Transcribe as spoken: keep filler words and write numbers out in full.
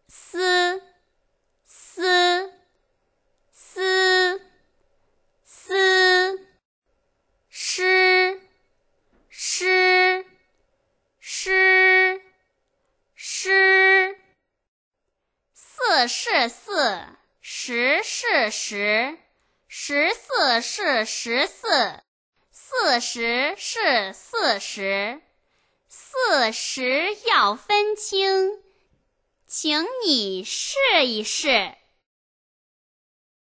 思思思思，诗诗诗诗，四是四，十是十，十四是十四，四十是四十，四十要分清，请你试一试。